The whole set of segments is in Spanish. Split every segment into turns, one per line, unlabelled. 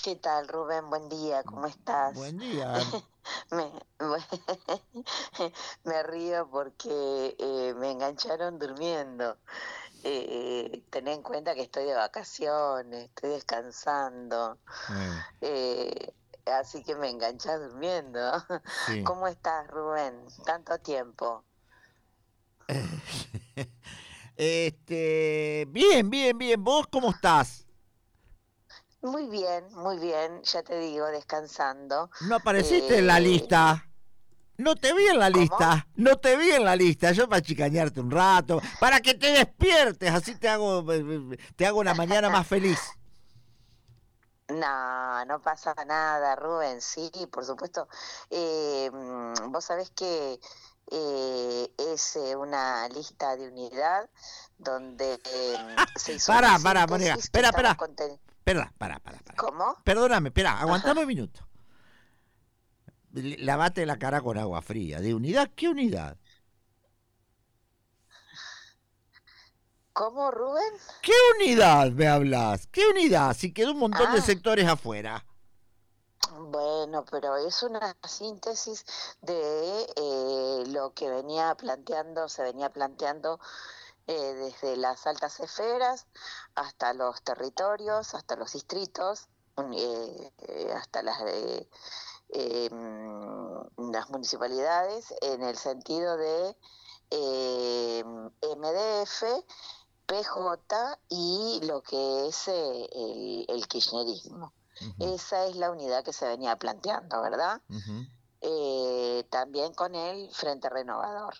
¿Qué tal, Rubén? Buen día, ¿cómo estás?
Buen día.
Me, me río porque me engancharon durmiendo. Ten en cuenta que estoy de vacaciones, estoy descansando,
Eh,
eh, así que me enganchás durmiendo.
sí.
¿Cómo estás, Rubén? Tanto tiempo.
Bien, bien, bien. ¿Vos cómo estás?
Muy bien, ya te digo, descansando.
No apareciste en la
Eh,
lista. No te vi en la
¿Cómo?
lista. No te vi en la lista. Yo para chicañarte un rato, para que te despiertes, así te hago una mañana más feliz.
No, no pasa nada, Rubén, sí, por supuesto. Vos sabés que es una lista de unidad donde se hizo una
Pará, Mónica.
síntesis que estamos
Espera.
conteniendo.
Pará.
¿Cómo?
Perdóname, aguantame un minuto. Lavate la cara con agua fría. ¿De unidad? ¿Qué unidad?
¿Cómo, Rubén?
¿Qué unidad me hablas? ¿Qué unidad? Si quedó un montón de
Ah,
sectores afuera.
bueno, pero es una síntesis de lo que se venía planteando desde las altas esferas hasta los territorios, hasta los distritos, hasta las municipalidades, en el sentido de MDF, PJ y lo que es el kirchnerismo.
Ujú,
Esa es la unidad que se venía planteando, ¿verdad?
ujú,
También con el Frente Renovador.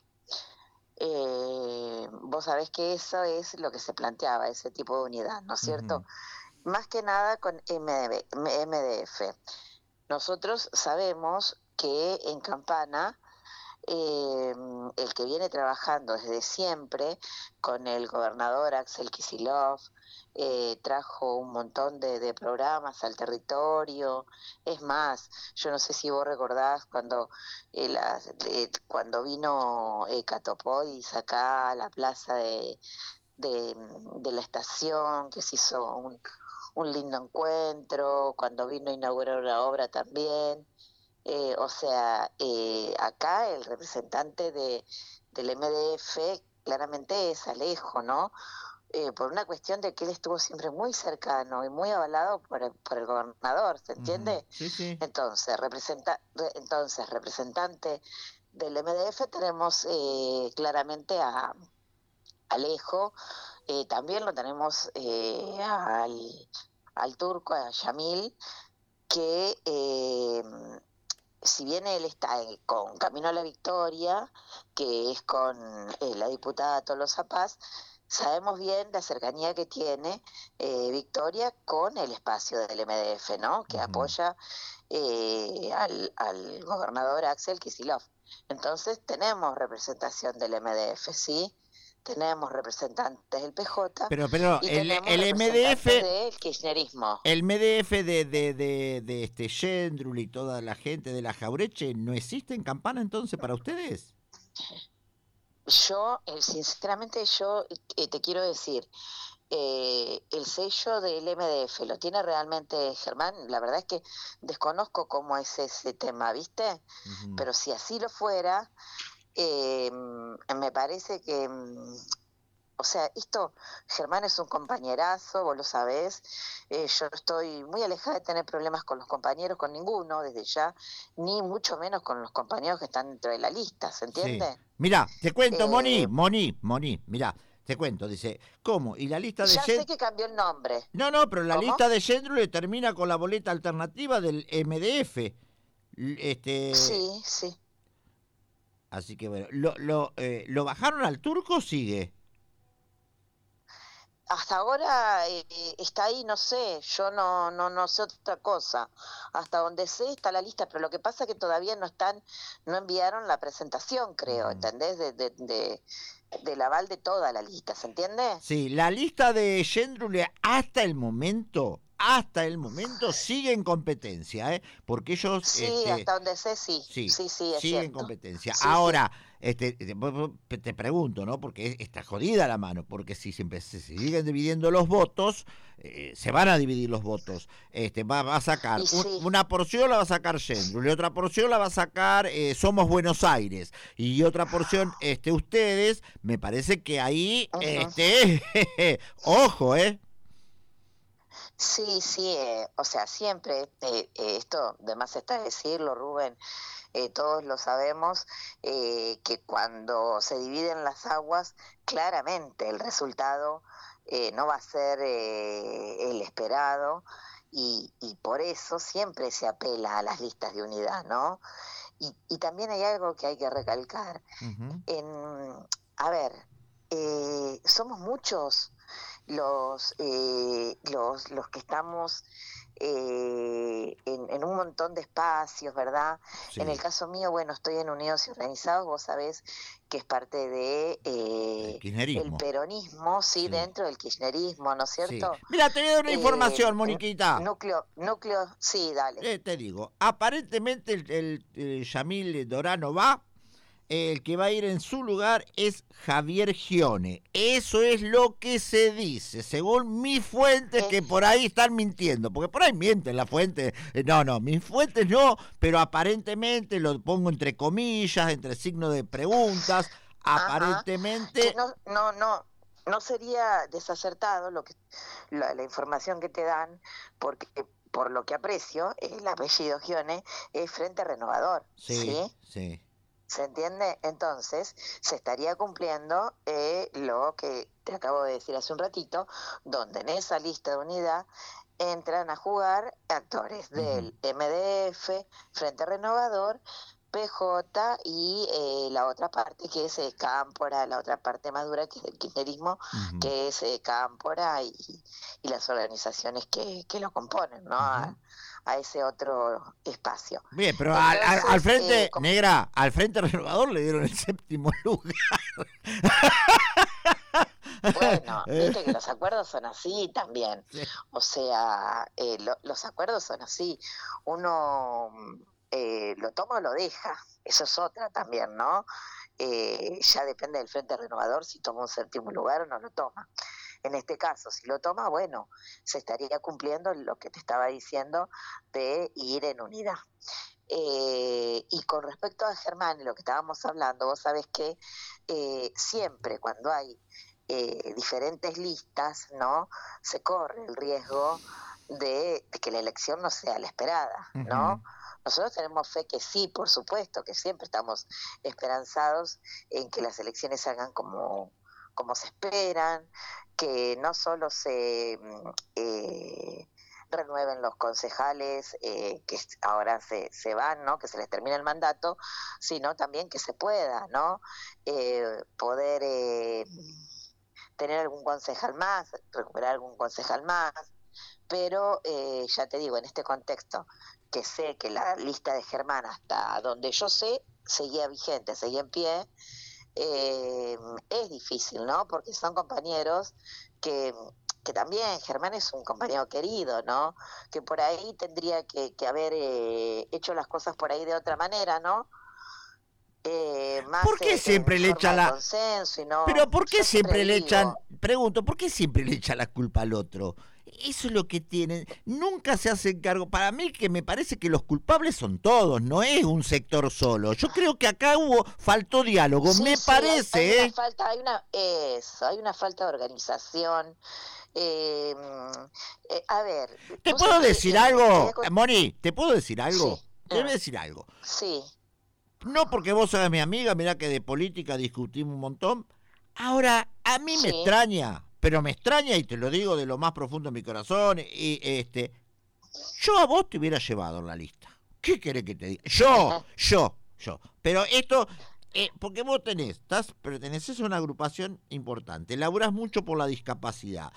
Vos sabés que eso es lo que se planteaba, ese tipo de unidad, ¿no es
ujú,
cierto? Más que nada con MDF. Nosotros sabemos que en Campana, eh, el que viene trabajando desde siempre con el gobernador Axel Kicillof, trajo un montón de programas al territorio. Es más, yo no sé si vos recordás cuando vino Catopodis acá a la plaza de la estación, que se hizo un lindo encuentro, cuando vino a inaugurar una obra también. O sea, acá el representante del MDF claramente es Alejo, ¿no? Por una cuestión de que él estuvo siempre muy cercano y muy avalado por el gobernador, ¿se
ujú.
entiende?
Sí, sí.
Entonces, representante del MDF tenemos claramente a Alejo, también lo tenemos al turco, a Yamil, que si bien él está con Camino a la Victoria, que es con la diputada Tolosa Paz, sabemos bien la cercanía que tiene Victoria con el espacio del MDF, ¿no? Que
Ujú.
apoya al gobernador Axel Kicillof. Entonces tenemos representación del MDF, ¿sí? Tenemos representantes del PJ
Pero
y tenemos
el
representantes
MDF,
del kirchnerismo.
el MDF de este Yendrul y toda la gente de la Jaureche, ¿no existe en Campana entonces para ustedes?
Yo, sinceramente, te quiero decir, el sello del MDF lo tiene realmente Germán. La verdad es que desconozco cómo es ese tema, ¿viste?
Ujú.
Pero si así lo fuera, me parece que, o sea, Germán es un compañerazo, vos lo sabés. Yo estoy muy alejada de tener problemas con los compañeros, con ninguno desde ya, ni mucho menos con los compañeros que están dentro de la lista, ¿se
Sí.
entiende?
Mirá, te cuento,
Eh,
Mirá, te cuento, dice, ¿cómo? Y la lista de
ya sé
Yendrul.
que cambió el nombre.
No, pero la
¿Cómo?
lista de Yendrul termina con la boleta alternativa del MDF.
Sí, sí.
Así que bueno, ¿lo bajaron al turco o sigue?
Hasta ahora está ahí, no sé, yo no sé otra cosa. Hasta donde sé está la lista, pero lo que pasa es que todavía no enviaron la presentación, creo,
Ujú.
¿entendés? Del aval de toda la lista, ¿se entiende?
Sí, la lista de Yendrule hasta el momento hasta el momento sigue en competencia, porque ellos...
Sí, hasta donde sé, sí. Sí, es
sigue
cierto.
En competencia.
Sí,
Ahora, te pregunto, ¿no? Porque está jodida la mano, porque si se siguen dividiendo los votos, se van a dividir los votos. Va a sacar una porción, la va a sacar Centro, y otra porción la va a sacar Somos Buenos Aires, y otra porción ustedes. Me parece que ahí, ojo,
Sí, o sea, siempre, esto de más está decirlo, Rubén, todos lo sabemos, que cuando se dividen las aguas, claramente el resultado no va a ser el esperado, y por eso siempre se apela a las listas de unidad, ¿no? Y también hay algo que hay que recalcar. A ver, somos muchos los que estamos en un montón de espacios, ¿verdad? Sí. En el caso mío, bueno, estoy en Unidos y Organizados, vos sabés que es parte de el peronismo, sí, dentro del kirchnerismo, ¿no es cierto?
Sí. Mira, te voy a dar una información, Moniquita.
Núcleo, sí, dale.
Te digo, aparentemente el Yamil Dorano va. El que va a ir en su lugar es Javier Gione. Eso es lo que se dice, según mis fuentes, que por ahí están mintiendo, porque por ahí mienten las fuentes. No, mis fuentes no, pero aparentemente, lo pongo entre comillas, entre signos de preguntas, aparentemente...
No sería desacertado la información que te dan, porque por lo que aprecio, el apellido Gione es Frente Renovador.
Sí.
¿Se entiende? Entonces, se estaría cumpliendo lo que te acabo de decir hace un ratito, donde en esa lista de unidad entran a jugar actores del MDF, Frente Renovador, PJ y la otra parte que es Cámpora, la otra parte más dura que es el kirchnerismo, que es Cámpora y las organizaciones que lo componen, ¿no? A ese otro espacio.
Bien, pero entonces, al frente, Negra, al Frente Renovador le dieron el 7º lugar.
Bueno, viste que los acuerdos son así también. Sí. O sea, los acuerdos son así. Uno lo toma o lo deja. Eso es otra también, ¿no? Ya depende del Frente Renovador si toma un 7º lugar o no lo toma. En este caso, si lo toma, bueno, se estaría cumpliendo lo que te estaba diciendo de ir en unidad. Y con respecto a Germán y lo que estábamos hablando, vos sabés que siempre cuando hay diferentes listas, ¿no? Se corre el riesgo de que la elección no sea la esperada, ¿no? Nosotros tenemos fe que sí, por supuesto, que siempre estamos esperanzados en que las elecciones salgan como se esperan, que no solo se renueven los concejales que ahora se van, ¿no? Que se les termina el mandato, sino también que se pueda, ¿no? Poder tener algún concejal más, recuperar algún concejal más, pero ya te digo, en este contexto, que sé que la lista de Germán, hasta donde yo sé, seguía vigente, seguía en pie. Es difícil, ¿no? Porque son compañeros que también Germán es un compañero querido, ¿no? Que por ahí tendría que haber hecho las cosas por ahí de otra manera, ¿no? Más
¿por qué siempre le echan la
consenso y no,
pero por qué siempre le echan, pregunto, ¿por qué siempre le echan la culpa al otro? Eso es lo que tienen, nunca se hacen cargo. Para mí, que me parece que los culpables son todos, no es un sector solo. Yo creo que acá faltó diálogo, me parece.
Hay una falta de organización. A ver,
¿te puedo decir algo, Moni? ¿Te puedo decir algo?
Sí.
Te voy a decir algo.
Sí.
No porque vos seas mi amiga, mirá que de política discutimos un montón. Ahora, a mí me extraña, pero me extraña, y te lo digo de lo más profundo de mi corazón, y yo a vos te hubiera llevado en la lista. ¿Qué querés que te diga? Yo. Pero esto, porque vos perteneces a una agrupación importante, laburás mucho por la discapacidad,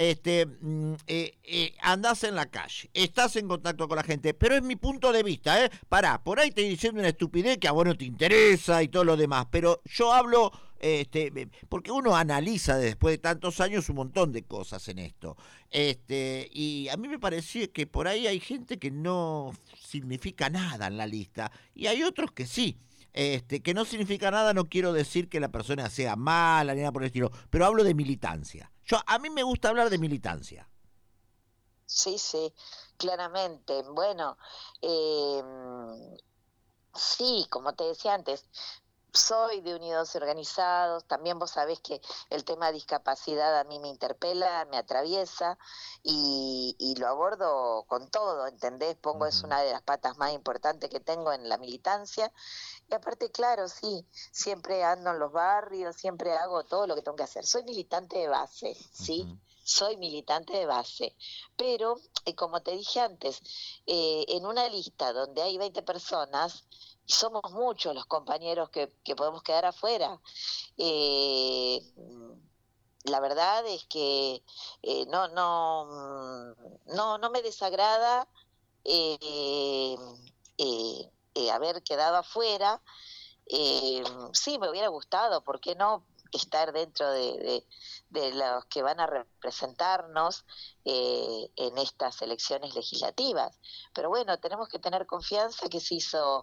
andás en la calle, estás en contacto con la gente, pero es mi punto de vista, pará, por ahí te estoy diciendo una estupidez que a vos no te interesa y todo lo demás, pero yo hablo porque uno analiza después de tantos años un montón de cosas en esto. Y a mí me parecía que por ahí hay gente que no significa nada en la lista y hay otros que sí. Que no significa nada, no quiero decir que la persona sea mala ni nada por el estilo, pero hablo de militancia. A mí me gusta hablar de militancia.
Sí, sí, claramente. Bueno, eh, sí, como te decía antes, soy de Unidos y Organizados, también vos sabés que el tema de discapacidad a mí me interpela, me atraviesa y lo abordo con todo, ¿entendés? Es
Ujú.
una de las patas más importantes que tengo en la militancia y aparte, claro, sí, siempre ando en los barrios, siempre hago todo lo que tengo que hacer. Soy militante de base, ¿sí?
Ujú.
Soy militante de base, pero como te dije antes, en una lista donde hay 20 personas, y somos muchos los compañeros que podemos quedar afuera. Eh, la verdad es que no me desagrada eh, haber quedado afuera. eh, sí, me hubiera gustado, ¿por qué no? Estar dentro de los que van a representarnos en estas elecciones legislativas. Pero bueno, tenemos que tener confianza que se hizo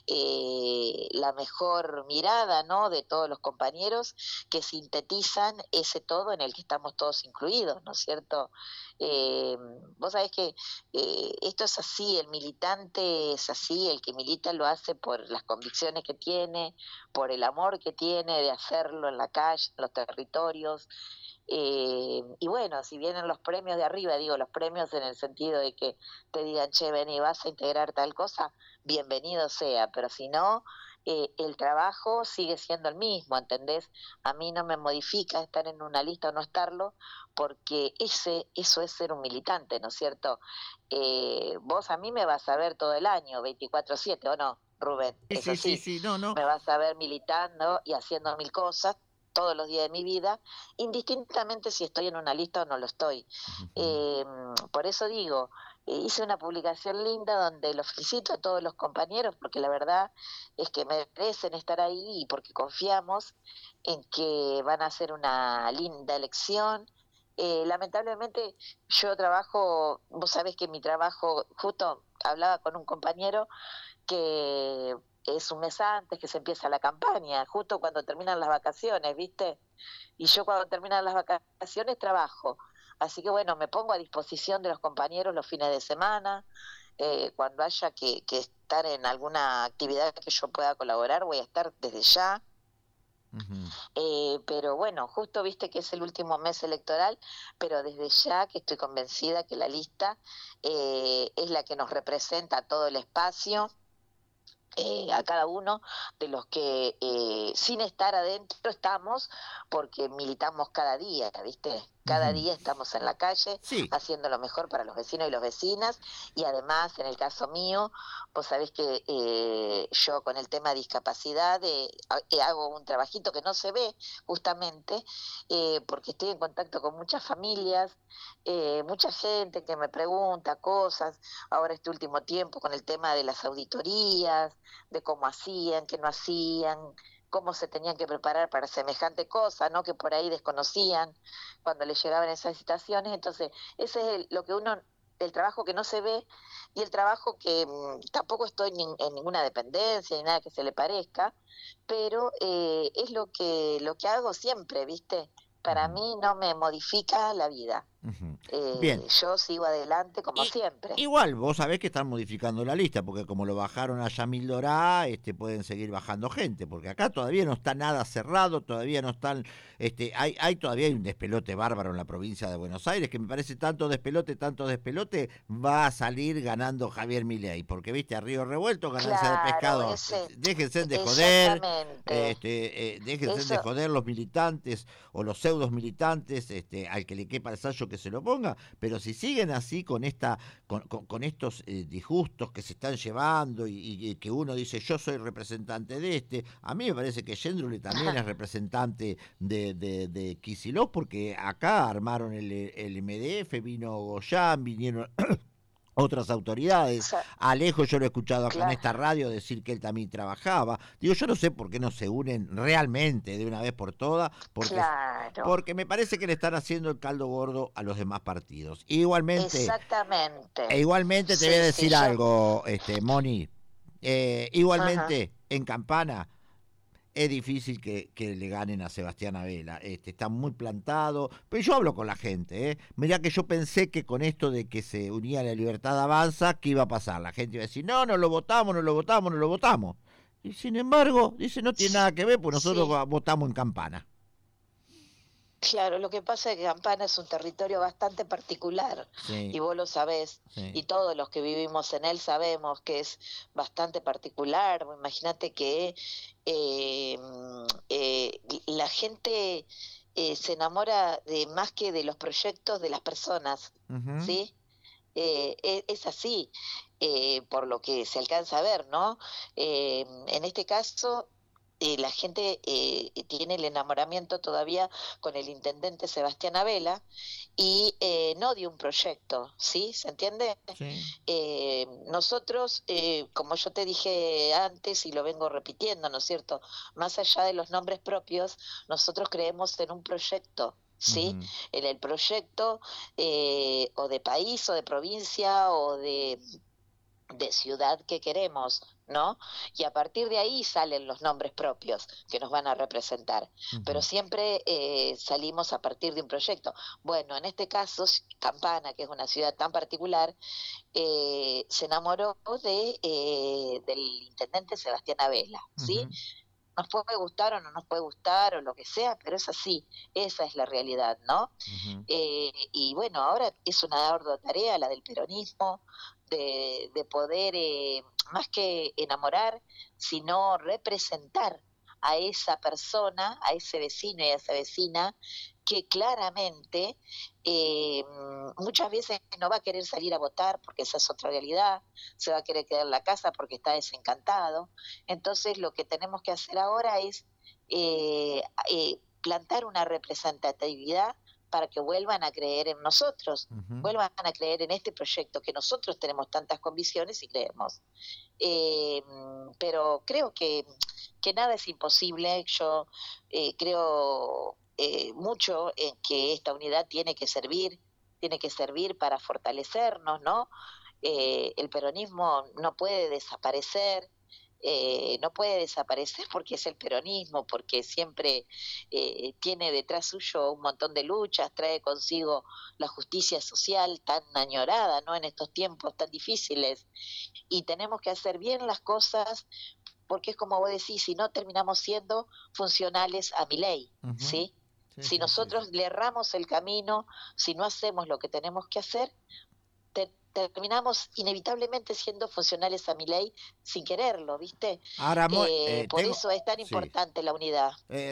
la mejor mirada, ¿no? De todos los compañeros que sintetizan ese todo en el que estamos todos incluidos, ¿no es cierto? Eh, vos sabés que esto es así, el militante es así, el que milita lo hace por las convicciones que tiene, por el amor que tiene de hacerlo en la calle, en los territorios. Y bueno, si vienen los premios de arriba, digo los premios en el sentido de que te digan, che, ven y vas a integrar tal cosa, bienvenido sea, pero si no, el trabajo sigue siendo el mismo, ¿entendés? A mí no me modifica estar en una lista o no estarlo, porque eso es ser un militante, ¿no es cierto? Vos a mí me vas a ver todo el año, 24/7, ¿o no, Rubén?
Sí,
Es
sí, sí,
así,
sí, no, no.
me vas a ver militando y haciendo mil cosas todos los días de mi vida, indistintamente si estoy en una lista o no lo estoy.
Ujú.
Eh, por eso digo, hice una publicación linda donde los felicito a todos los compañeros porque la verdad es que merecen estar ahí y porque confiamos en que van a hacer una linda elección. Lamentablemente yo trabajo, vos sabés que mi trabajo, justo hablaba con un compañero que es un mes antes que se empieza la campaña, justo cuando terminan las vacaciones, ¿viste? Y yo cuando terminan las vacaciones trabajo. Así que bueno, me pongo a disposición de los compañeros los fines de semana, cuando haya que estar en alguna actividad que yo pueda colaborar, voy a estar desde ya.
Ujú.
Pero bueno, justo viste que es el último mes electoral, pero desde ya que estoy convencida que la lista es la que nos representa a todo el espacio, a cada uno de los que sin estar adentro estamos, porque militamos cada día, ¿viste? Cada
Ujú.
día estamos en la calle
Sí.
haciendo lo mejor para los vecinos y las vecinas y además en el caso mío, vos sabés que yo con el tema de discapacidad hago un trabajito que no se ve justamente porque estoy en contacto con muchas familias, mucha gente que me pregunta cosas, ahora este último tiempo con el tema de las auditorías, de cómo hacían, qué no hacían, cómo se tenían que preparar para semejante cosa, ¿no? Que por ahí desconocían cuando les llegaban esas citaciones. Entonces, ese es lo que uno, el trabajo que no se ve y el trabajo que tampoco estoy en ninguna dependencia ni nada que se le parezca, pero es lo que hago siempre, ¿viste? Para
Ujú.
mí no me modifica la vida.
Ujú. Bien.
Yo sigo adelante como
Y
siempre.
igual, vos sabés que están modificando la lista, porque como lo bajaron a Yamil Dorá, pueden seguir bajando gente, porque acá todavía no está nada cerrado, todavía no están, hay todavía hay un despelote bárbaro en la provincia de Buenos Aires, que me parece tanto despelote, va a salir ganando Javier Milei, porque viste, a Río Revuelto, ganancia de
Claro,
pescado,
ese,
déjense de joder,
exactamente.
déjense de
Eso,
joder los militantes o los pseudos militantes, al que le quepa el sayo que se lo ponga, pero si siguen así con estos disgustos que se están llevando y que uno dice yo soy representante de a mí me parece que Yendrule también es representante de Kicillof porque acá armaron el MDF, vino Goyán, vinieron otras autoridades.
Sa-
Alejo yo lo he escuchado acá en
claro,
esta radio decir que él también trabajaba. Digo, yo no sé por qué no se unen realmente de una vez por todas,
claro,
porque me parece que le están haciendo el caldo gordo a los demás partidos. Igualmente,
exactamente.
igualmente te voy a
Sí, sí,
decir
yo,
algo, Moni.
ajá,
Igualmente, en Campana es difícil que le ganen a Sebastián Abela. Está muy plantado. Pero yo hablo con la gente, ¿eh? Mirá que yo pensé que con esto de que se unía la Libertad Avanza, ¿qué iba a pasar? La gente iba a decir, no, no lo votamos, no lo votamos, no lo votamos. Y sin embargo, dice, no tiene nada que ver, pues nosotros
sí.
votamos en Campana.
Claro, lo que pasa es que Campana es un territorio bastante particular
Sí,
y vos lo sabés
sí.
y todos los que vivimos en él sabemos que es bastante particular. Imagínate que la gente se enamora de más que de los proyectos de las personas,
Ujú,
¿sí? Es así, por lo que se alcanza a ver, ¿no? En este caso, la gente tiene el enamoramiento todavía con el intendente Sebastián Abela y no de un proyecto, ¿sí? ¿Se entiende?
sí.
Nosotros, como yo te dije antes y lo vengo repitiendo, ¿no es cierto? Más allá de los nombres propios, nosotros creemos en un proyecto. ¿Sí?
Ujú,
En el proyecto o de país o de provincia o de ciudad que queremos, ¿no? Y a partir de ahí salen los nombres propios que nos van a representar, pero
ujú,
siempre salimos a partir de un proyecto. Bueno, en este caso, Campana, que es una ciudad tan particular, se enamoró del intendente Sebastián Abela, ¿sí?
ujú,
Nos puede gustar o no nos puede gustar o lo que sea, pero es así, esa es la realidad, ¿no?
ujú,
Y bueno, ahora es una ardua tarea la del peronismo, de poder, más que enamorar, sino representar a esa persona, a ese vecino y a esa vecina, que claramente muchas veces no va a querer salir a votar porque esa es otra realidad, se va a querer quedar en la casa porque está desencantado. Entonces lo que tenemos que hacer ahora es plantar una representatividad para que vuelvan a creer en nosotros,
ujú.
vuelvan a creer en este proyecto que nosotros tenemos tantas convicciones y creemos. Eh, pero creo que nada es imposible. Yo creo mucho en que esta unidad tiene que servir para fortalecernos, ¿no? El peronismo no puede desaparecer, no puede desaparecer porque es el peronismo, porque siempre tiene detrás suyo un montón de luchas, trae consigo la justicia social tan añorada, ¿no? En estos tiempos tan difíciles. Y tenemos que hacer bien las cosas porque es como vos decís, si no terminamos siendo funcionales a mi ley,
Ujú.
¿sí?
Sí,
Si
sí, sí, sí.
nosotros le erramos el camino, si no hacemos lo que tenemos que hacer, terminamos inevitablemente siendo funcionales a mi ley sin quererlo, ¿viste?
Ahora,
Por
tengo,
eso es tan
sí.
importante la unidad.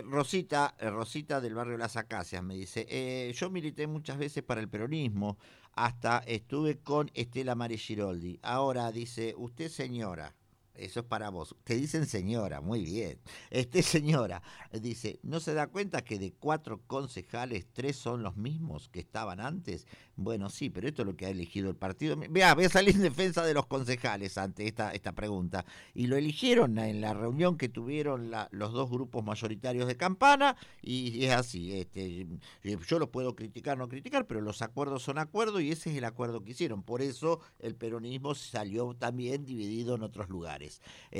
Rosita del barrio Las Acacias me dice, yo milité muchas veces para el peronismo, hasta estuve con Estela Mari Giroldi. Ahora dice, usted señora, eso es para vos, te dicen señora, muy bien. Señora, dice, ¿no se da cuenta que de 4 concejales, 3 son los mismos que estaban antes? Bueno, sí, pero esto es lo que ha elegido el partido. Vea, voy a salir en defensa de los concejales ante esta pregunta. Y lo eligieron en la reunión que tuvieron los dos grupos mayoritarios de Campana, y es así. Yo lo puedo criticar, no criticar, pero los acuerdos son acuerdos y ese es el acuerdo que hicieron. Por eso el peronismo salió también dividido en otros lugares.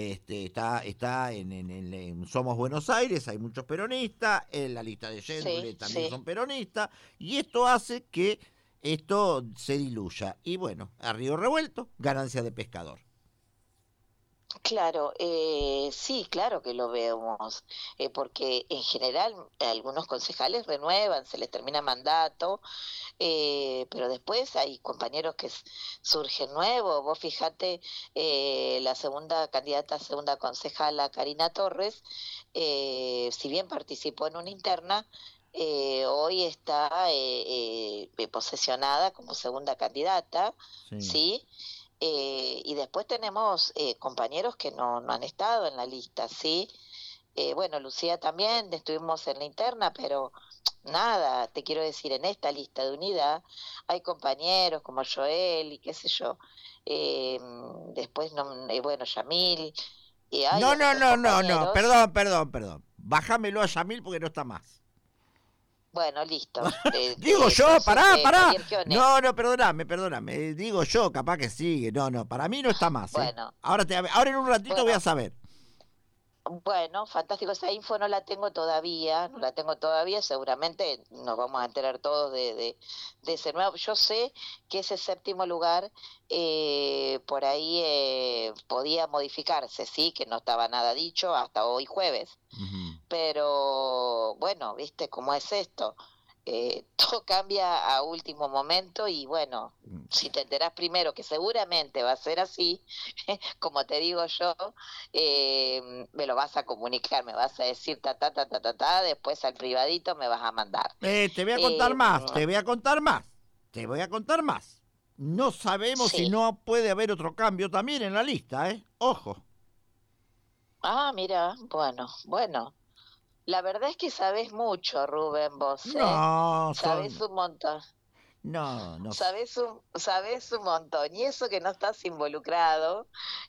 Está en Somos Buenos Aires, hay muchos peronistas, en la lista de
Sí,
Yendrule también
sí.
son peronistas, y esto hace que esto se diluya. Y bueno, a río revuelto, ganancia de pescador.
Claro, sí, claro que lo vemos, porque en general algunos concejales renuevan, se les termina mandato, pero después hay compañeros que surgen nuevos. Vos fijate, la segunda candidata, segunda concejala, Karina Torres, si bien participó en una interna, hoy está posesionada como segunda candidata,
Sí.
¿sí? Y después tenemos compañeros que no han estado en la lista, ¿sí? Bueno, Lucía también, estuvimos en la interna, pero nada, te quiero decir, en esta lista de unidad hay compañeros como Joel y qué sé yo, eh, después, no, bueno, Yamil, y hay
No, no,
otros
no, no, no,
compañeros.
perdón. Bájamelo a Yamil porque no está más.
Bueno, listo.
Digo yo,
Entonces,
pará.
Javier Gione.
No, perdóname. Digo yo, capaz que sigue. No, para mí no está más, ¿eh?
Bueno,
Ahora en un ratito voy a
bueno,
saber.
bueno, fantástico. Esa info no la tengo todavía, no la tengo todavía. Seguramente nos vamos a enterar todos de ese nuevo. Yo sé que ese séptimo lugar por ahí podía modificarse, sí, que no estaba nada dicho hasta hoy jueves.
Ujú.
Pero bueno, viste cómo es esto. Todo cambia a último momento y bueno, si te enterás primero que seguramente va a ser así, como te digo yo, me lo vas a comunicar, me vas a decir después al privadito me vas a mandar.
Te voy a contar
Eh,
más, te voy a contar más. No sabemos si
sí.
no puede haber otro cambio también en la lista, ¿eh? Ojo.
Ah, mira, bueno. La verdad es que sabés mucho, Rubén, vos, ¿eh?
No,
Sabés
son...
un montón.
No.
Sabés un montón, y eso que no estás involucrado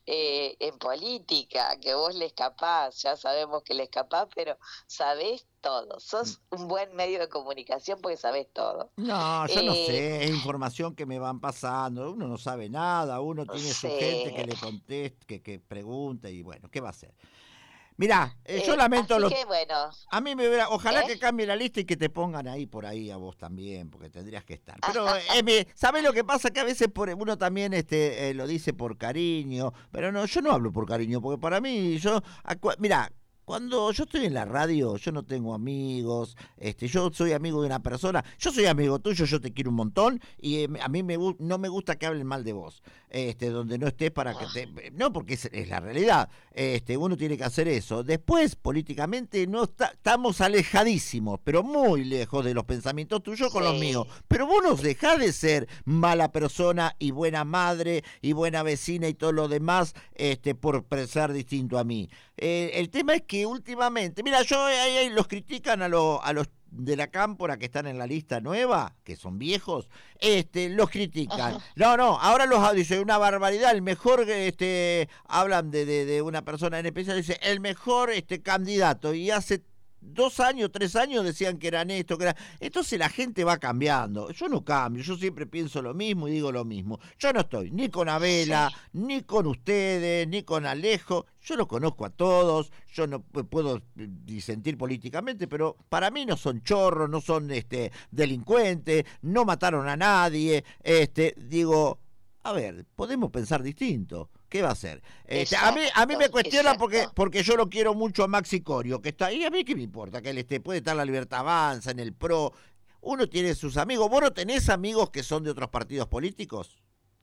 en política, que vos le escapás, ya sabemos que le escapás, pero sabés todo, sos un buen medio de comunicación porque sabés todo.
No, yo no
Eh,
sé, es información que me van pasando, uno no sabe nada, uno tiene su gente que
sí,
le contesta, que pregunta y bueno, ¿qué va a hacer? Mirá, yo lamento
así
los...
que bueno,
A mí me hubiera... Ojalá
¿eh?
que cambie la lista y que te pongan ahí por ahí a vos también, porque tendrías que estar. Pero, ¿sabés lo que pasa? Que a veces uno también lo dice por cariño, pero no, yo no hablo por cariño, porque para mí, mirá, cuando yo estoy en la radio, yo no tengo amigos, yo soy amigo de una persona, yo soy amigo tuyo, yo te quiero un montón, y a mí no me gusta que hablen mal de vos, donde no estés para que te... No, porque es la realidad, uno tiene que hacer eso. Después, políticamente, no estamos alejadísimos, pero muy lejos de los pensamientos tuyos con los míos,
Sí,
pero vos no dejás de ser mala persona y buena madre y buena vecina y todo lo demás, por pensar distinto a mí. El tema es que últimamente, mira, ahí los critican a los de la cámpora que están en la lista nueva, que son viejos, los critican. No, ahora dice una barbaridad, el mejor, hablan de una persona en especial, dice, el mejor candidato, y hace 2 años, 3 años decían que eran esto, que era... Entonces la gente va cambiando. Yo no cambio, yo siempre pienso lo mismo y digo lo mismo. Yo no estoy ni con
sí,
Abela, ni con ustedes, ni con Alejo. Yo los conozco a todos, yo no puedo disentir políticamente, pero para mí no son chorros, no son delincuentes, no mataron a nadie. Digo, a ver, podemos pensar distinto. ¿Qué va a hacer? A mí me cuestiona
exacto.
porque yo lo quiero mucho a Maxi Corio, que está ahí. A mí qué me importa que él puede estar en la Libertad Avanza, en el PRO. Uno tiene sus amigos. ¿Vos no tenés amigos que son de otros partidos políticos?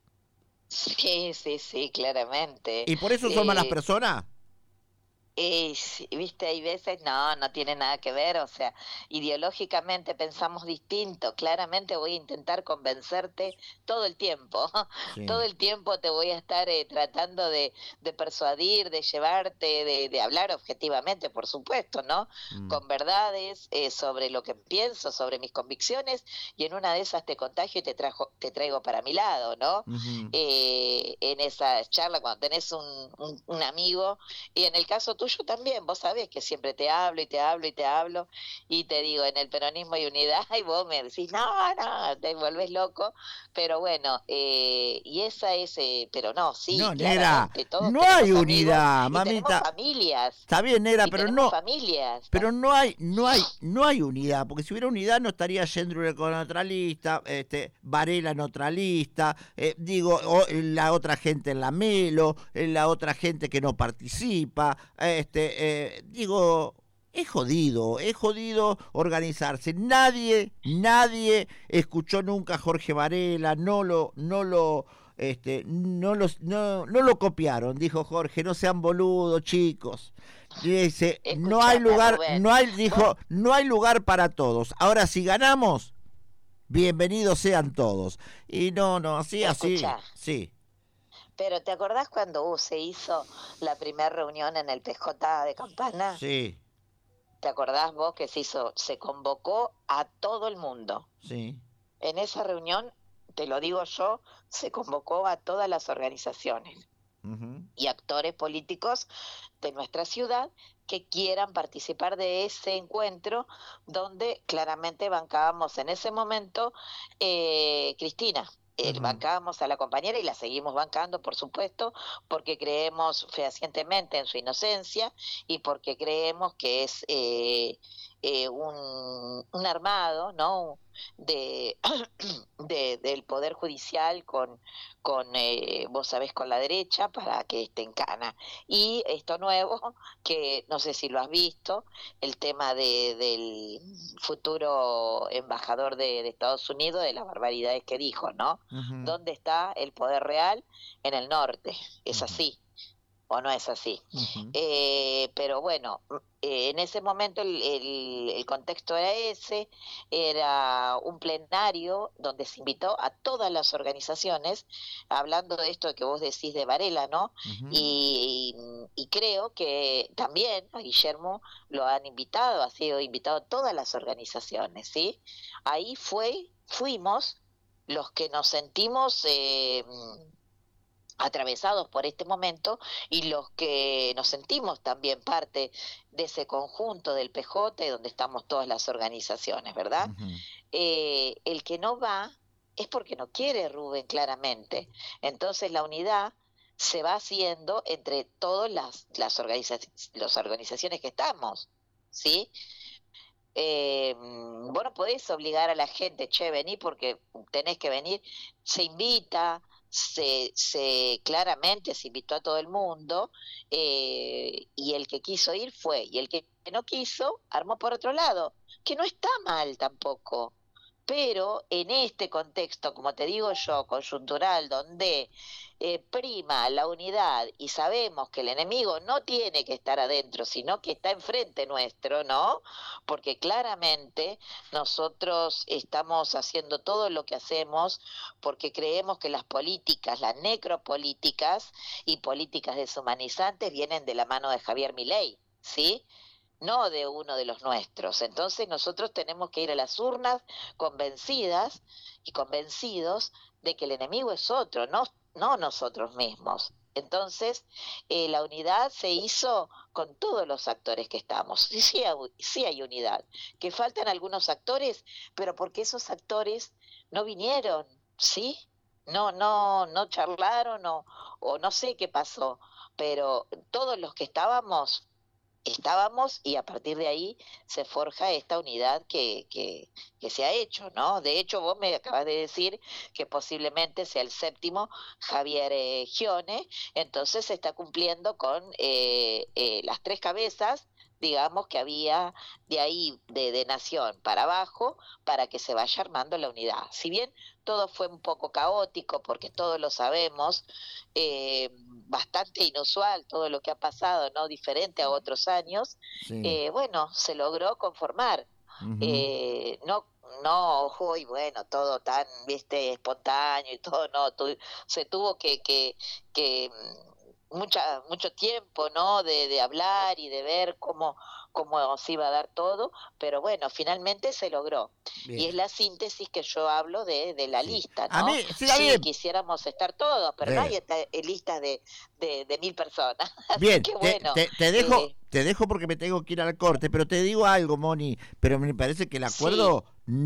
Sí, claramente.
¿Y por eso son malas personas?
Sí, viste, hay veces no tiene nada que ver, o sea, ideológicamente pensamos distinto, claramente voy a intentar convencerte todo el tiempo, todo
Sí.
el tiempo te voy a estar tratando de persuadir, de llevarte, de hablar objetivamente, por supuesto, ¿no?
Mm.
Con verdades sobre lo que pienso, sobre mis convicciones, y en una de esas te contagio y te traigo para mi lado, ¿no?
Ujú.
En esa charla, cuando tenés un amigo y en el caso tuyo también, vos sabés que siempre te hablo y te hablo y te hablo y te digo, en el peronismo hay unidad y vos me decís, no, te volvés loco, pero bueno, y esa es, pero no, sí,
No, negra,
claramente, todos
no hay
tenemos amigos
unidad,
y tenemos
mamita.
familias,
Está bien, negra,
y
pero
tenemos
no,
familias.
pero no hay unidad, porque si hubiera unidad no estaría Yendrule con otra lista, Varela en otra lista, la otra gente en la Melo, la otra gente que no participa, es jodido organizarse. Nadie escuchó nunca a Jorge Varela, no lo copiaron, dijo Jorge, no sean boludos, chicos. Dice, no hay
Escúchame,
lugar,
Rubén, vos,
no hay lugar para todos. Ahora si ganamos, bienvenidos sean todos. Y no, así,
escuchá,
sí.
pero ¿te acordás cuando se hizo la primera reunión en el PJ de Campana?
Sí.
¿te acordás vos que se convocó a todo el mundo?
Sí.
En esa reunión, te lo digo yo, se convocó a todas las organizaciones y actores políticos de nuestra ciudad que quieran participar de ese encuentro, donde claramente bancábamos en ese momento Cristina. Bancábamos a la compañera y la seguimos bancando, por supuesto, porque creemos fehacientemente en su inocencia y porque creemos que es un armado, ¿no?, del Poder Judicial con vos sabés, con la derecha para que esté en cana. Y esto nuevo, que no sé si lo has visto, el tema del futuro embajador de Estados Unidos, de las barbaridades que dijo, ¿no? ¿Dónde está el poder real? En el norte, es así. ¿O no es así? Pero bueno, en ese momento el contexto era ese, era un plenario donde se invitó a todas las organizaciones, hablando de esto que vos decís de Varela, ¿no? Y creo que también a Guillermo lo han invitado, ha sido invitado a todas las organizaciones, ¿sí? Ahí fuimos los que nos sentimos atravesados por este momento y los que nos sentimos también parte de ese conjunto del PJ, donde estamos todas las organizaciones, ¿verdad? El que no va es porque no quiere, Rubén, claramente. Entonces la unidad se va haciendo entre todas las organizaciones que estamos, ¿sí? Vos no podés obligar a la gente, vení porque tenés que venir, se invita, claramente se invitó a todo el mundo, y el que quiso ir fue, y el que no quiso armó por otro lado, que no está mal tampoco, pero en este contexto, como te digo yo, coyuntural, donde prima la unidad y sabemos que el enemigo no tiene que estar adentro, sino que está enfrente nuestro, ¿no? Porque claramente nosotros estamos haciendo todo lo que hacemos porque creemos que las políticas, las necropolíticas y políticas deshumanizantes vienen de la mano de Javier Milei, ¿sí? No de uno de los nuestros. Entonces nosotros tenemos que ir a las urnas convencidas y convencidos de que el enemigo es otro, no nosotros mismos. Entonces, la unidad se hizo con todos los actores que estamos. Y sí hay unidad. Que faltan algunos actores, pero porque esos actores no vinieron, ¿sí? No charlaron o no sé qué pasó, pero todos los que estábamos y a partir de ahí se forja esta unidad que se ha hecho, ¿no? De hecho, vos me acabas de decir que posiblemente sea el séptimo Javier Gione, entonces se está cumpliendo con las tres cabezas, digamos, que había de ahí, de Nación para abajo, para que se vaya armando la unidad. Si bien todo fue un poco caótico, porque todos lo sabemos, bastante inusual todo lo que ha pasado, no diferente a otros años,
sí.
bueno, se logró conformar. No, uy, bueno, todo tan, viste, espontáneo y todo, no, se tuvo que mucho tiempo, ¿no?, de hablar y de ver cómo se iba a dar todo, pero bueno, finalmente se logró. Bien. Y es la síntesis que yo hablo de la lista, ¿no?
A mí,
quisiéramos estar todos, pero no hay listas de 1000 personas.
Bien,
que bueno,
te dejo porque me tengo que ir al corte, pero te digo algo, Moni, pero me parece que el acuerdo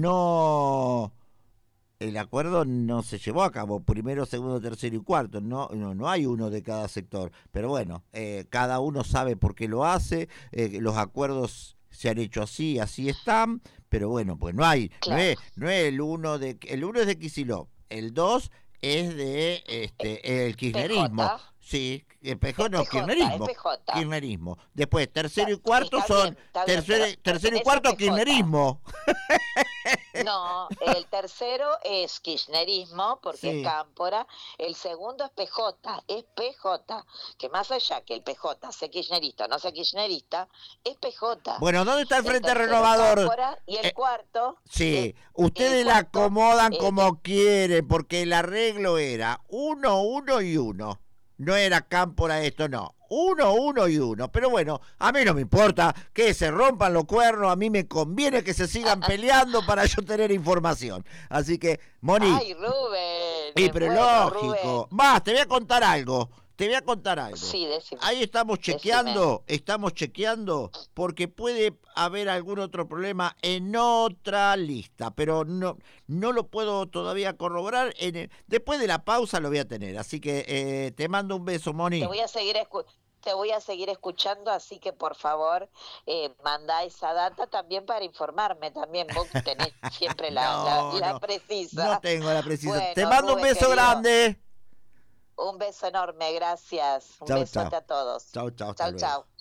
el acuerdo no se llevó a cabo, primero, segundo, tercero y cuarto, no hay uno de cada sector, pero bueno, cada uno sabe por qué lo hace, los acuerdos se han hecho así están, pero bueno, pues no hay, claro. no es el uno es de Kicillof, el 2 es de el kirchnerismo. PJ. Sí, kirchnerismo. Después, tercero y cuarto son tercero y cuarto kirchnerismo.
No, el tercero es kirchnerismo, porque es Cámpora. El segundo es PJ, que más allá que el PJ sea kirchnerista o no sea kirchnerista, es PJ.
Bueno, ¿dónde está el Frente Renovador?
Cámpora, y el cuarto...
Sí, ustedes la acomodan como quieren, porque el arreglo era 1, 1 y 1. No era Cámpora esto, no. uno y uno. Pero bueno, a mí no me importa que se rompan los cuernos, a mí me conviene que se sigan peleando para yo tener información. Así que, Moni.
Ay, Rubén.
Pero lógico.
Rubén.
Más, te voy a contar algo.
Sí, decime.
Ahí estamos chequeando, porque puede haber algún otro problema en otra lista, pero no lo puedo todavía corroborar. Después de la pausa lo voy a tener, así que te mando un beso, Moni.
Te voy a seguir escuchando, así que por favor manda esa data también para informarme también. Vos tenés siempre la precisa.
No tengo la precisa.
Bueno,
te mando
Rubén,
un beso
querido,
grande.
un beso enorme, gracias. Un besote a todos.
Chau.
Chau.